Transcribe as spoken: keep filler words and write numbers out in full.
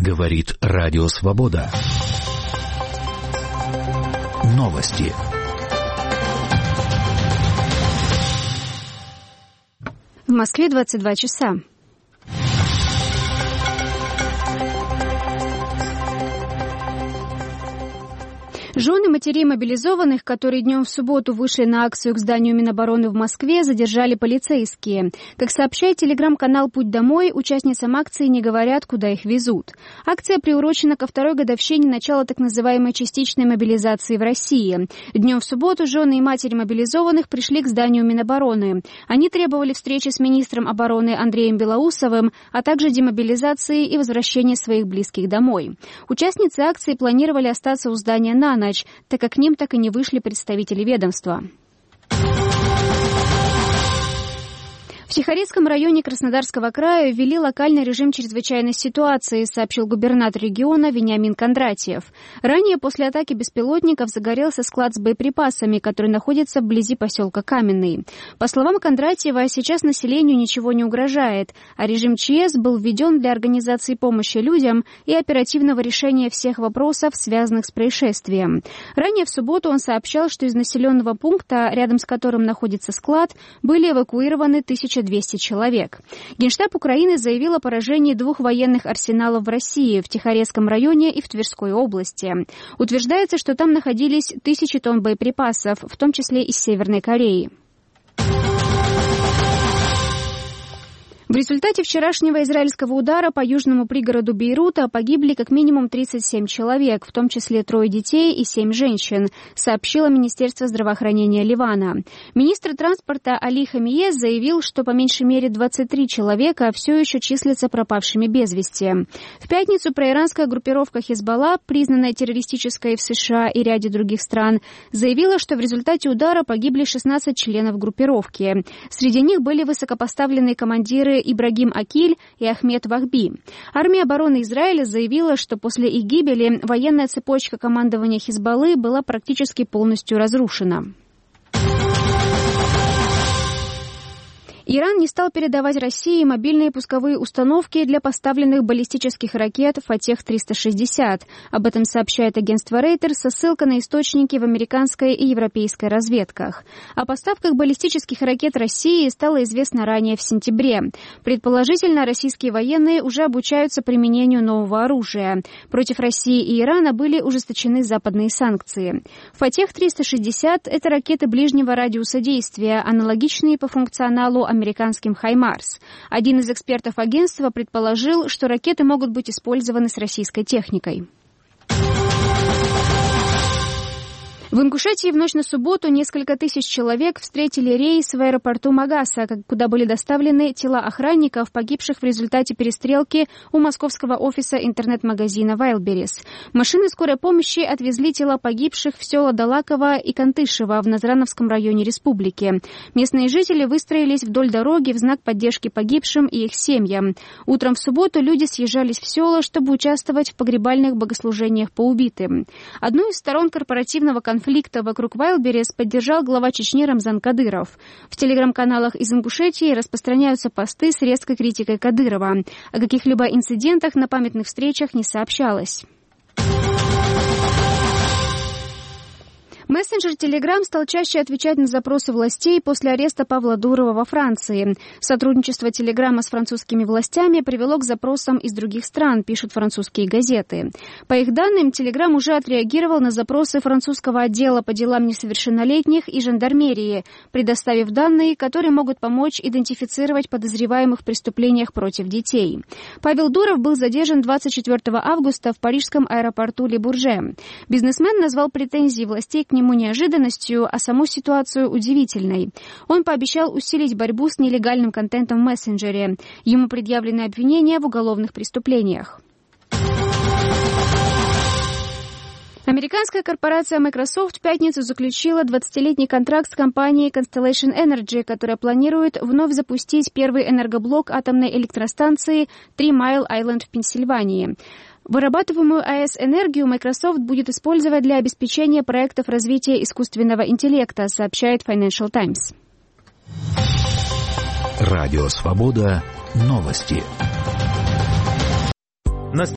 Говорит Радио Свобода. Новости. В Москве двадцать два часа. Жены матерей мобилизованных, которые днем в субботу вышли на акцию к зданию Минобороны в Москве, задержали полицейские. Как сообщает телеграм-канал «Путь домой», участницам акции не говорят, куда их везут. Акция приурочена ко второй годовщине начала так называемой частичной мобилизации в России. Днем в субботу жены и матери мобилизованных пришли к зданию Минобороны. Они требовали встречи с министром обороны Андреем Белоусовым, а также демобилизации и возвращения своих близких домой. Участницы акции планировали остаться у здания на ночь, так как к ним так и не вышли представители ведомства. В Тихорецком районе Краснодарского края ввели локальный режим чрезвычайной ситуации, сообщил губернатор региона Вениамин Кондратьев. Ранее после атаки беспилотников загорелся склад с боеприпасами, который находится вблизи поселка Каменный. По словам Кондратьева, сейчас населению ничего не угрожает, а режим ЧС был введен для организации помощи людям и оперативного решения всех вопросов, связанных с происшествием. Ранее в субботу он сообщал, что из населенного пункта, рядом с которым находится склад, были эвакуированы тысяча двести человек. Генштаб Украины заявил о поражении двух военных арсеналов в России, в Тихорецком районе и в Тверской области. Утверждается, что там находились тысячи тонн боеприпасов, в том числе из Северной Кореи. В результате вчерашнего израильского удара по южному пригороду Бейрута погибли как минимум тридцать семь человек, в том числе трое детей и семь женщин, сообщило Министерство здравоохранения Ливана. Министр транспорта Али Хамие заявил, что по меньшей мере двадцать три человека все еще числятся пропавшими без вести. В пятницу проиранская группировка Хизбалла, признанная террористической в США и ряде других стран, заявила, что в результате удара погибли шестнадцать членов группировки. Среди них были высокопоставленные командиры Ибрагим Акиль и Ахмед Вахби. Армия обороны Израиля заявила, что после их гибели военная цепочка командования Хизбаллы была практически полностью разрушена. Иран не стал передавать России мобильные пусковые установки для поставленных баллистических ракет «Фатех триста шестьдесят». Об этом сообщает агентство Reuters со ссылкой на источники в американской и европейской разведках. О поставках баллистических ракет России стало известно ранее в сентябре. Предположительно, российские военные уже обучаются применению нового оружия. Против России и Ирана были ужесточены западные санкции. «Фатех триста шестьдесят» — это ракеты ближнего радиуса действия, аналогичные по функционалу американским «Хаймарс». Один из экспертов агентства предположил, что ракеты могут быть использованы с российской техникой. В Ингушетии в ночь на субботу несколько тысяч человек встретили рейс в аэропорту Магаса, куда были доставлены тела охранников, погибших в результате перестрелки у московского офиса интернет-магазина Wildberries. Машины скорой помощи отвезли тела погибших в села Далаково и Кантышево в Назрановском районе республики. Местные жители выстроились вдоль дороги в знак поддержки погибшим и их семьям. Утром в субботу люди съезжались в села, чтобы участвовать в погребальных богослужениях по убитым. Одну из сторон корпоративного конфликта Конфликта вокруг Wildberries поддержал глава Чечни Рамзан Кадыров. В телеграм-каналах из Ингушетии распространяются посты с резкой критикой Кадырова. О каких-либо инцидентах на памятных встречах не сообщалось. Мессенджер Telegram стал чаще отвечать на запросы властей после ареста Павла Дурова во Франции. Сотрудничество Телеграма с французскими властями привело к запросам из других стран, пишут французские газеты. По их данным, Telegram уже отреагировал на запросы французского отдела по делам несовершеннолетних и жандармерии, предоставив данные, которые могут помочь идентифицировать подозреваемых в преступлениях против детей. Павел Дуров был задержан двадцать четвёртого августа в парижском аэропорту Ле-Бурже. Бизнесмен назвал претензии властей к нему неожиданностью, а саму ситуацию удивительной. Он пообещал усилить борьбу с нелегальным контентом в мессенджере. Ему предъявлены обвинения в уголовных преступлениях. Американская корпорация Microsoft в пятницу заключила двадцатилетний контракт с компанией Constellation Energy, которая планирует вновь запустить первый энергоблок атомной электростанции Three Mile Island в Пенсильвании. Вырабатываемую АЭС энергию Microsoft будет использовать для обеспечения проектов развития искусственного интеллекта, сообщает Financial Times. Радио Свобода. Новости.